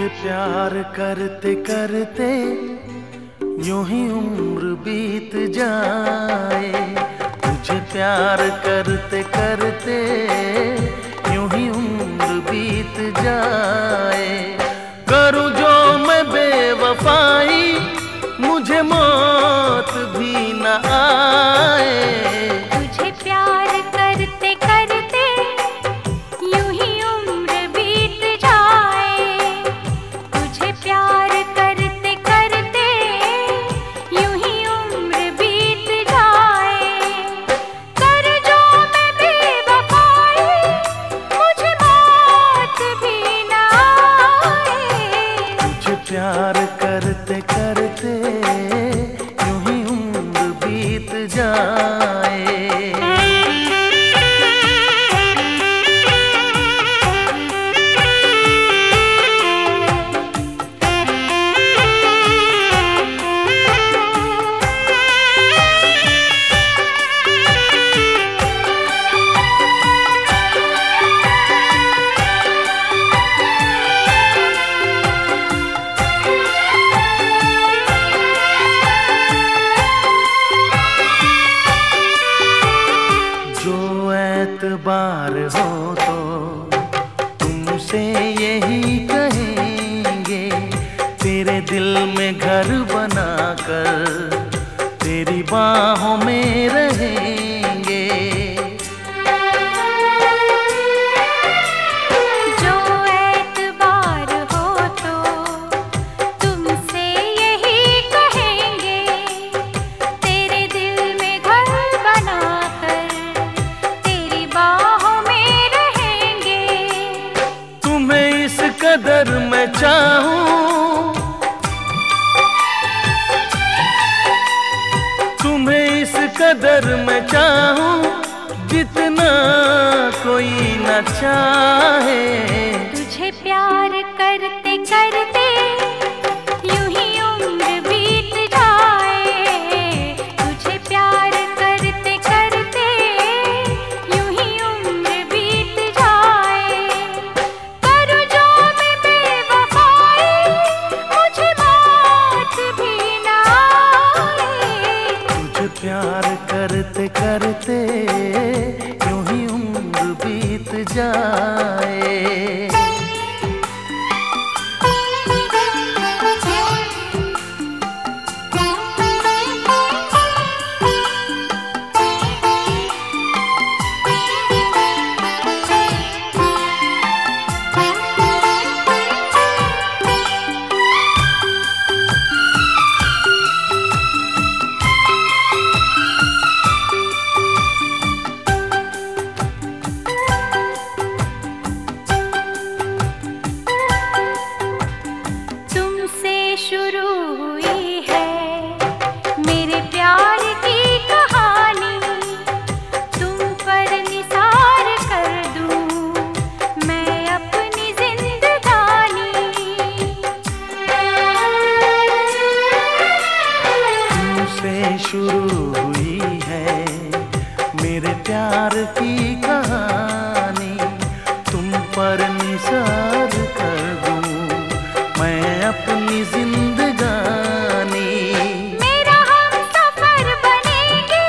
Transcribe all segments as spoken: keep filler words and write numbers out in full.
तुझे प्यार करते करते यूं ही उम्र बीत जाए। तुझे प्यार करते करते यूं ही उम्र बीत जाए। करूं जो मैं बेवफाई मुझे मौत भी न आए। तुझे प्यार करते करते यूं ही उम्र बीत जाए। तुझे प्यार करते करते यूं ही उम्र बीत जाए। कर जो मैं बेवफाई मुझे मौत भी न आए। तुझे प्यार करते करते यूं ही उम्र बीत जाए। एतबार हो तो तुमसे यही कहेंगे। तेरे दिल में घर बनाकर तेरी बाहों में रहेंगे। जो एतबार हो तो तुमसे यही कहेंगे। तेरे दिल में घर बनाकर इस कदर मैं चाहूं, तुम्हें इस कदर मैं चाहूं जितना कोई न चाहे। तुझे प्यार करते करते यूं ही उम्र बीत जाए। तुझे प्यार करते करते यूं ही उम्र बीत जाए। प्यार करते करते यूं ही उम्र बीत जाए। शुरू हुई है मेरे प्यार की कहानी। तुम पर निसार कर दूं मैं अपनी जिंदगानी। तुमसे शुरू हुई है मेरे प्यार की कहानी। तुम पर निसार कर दूं मैं अपनी जिंदगानी। मेरा हम सफर बनेंगे,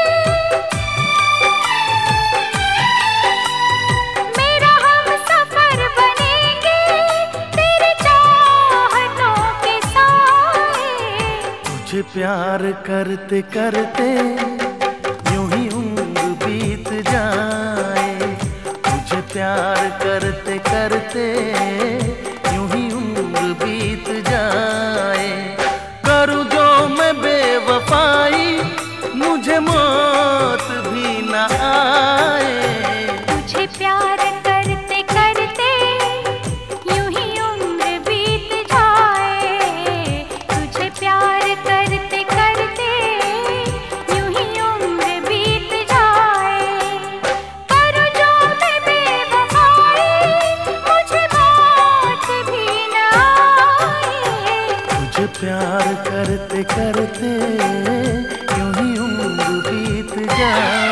मेरा हम सफर बनेंगे तेरे चाहतों के साए। तुझे प्यार करते करते यूं ही उम्र बीत जाए। तुझे प्यार करते करते यूं ही उम्र बीत जाए। करूं जो मैं बेवफाई मुझे मौत भी न आए। तुझे प्यार करते करते यूं ही उम्र बीत जाए। तुझे प्यार करते करते यूं ही उम्र बीत जाए। करूं जो मैं बेवफाई मुझे मौत भी न आए। तुझे प्यार करते करते यूं ही उम्र बीत जाए।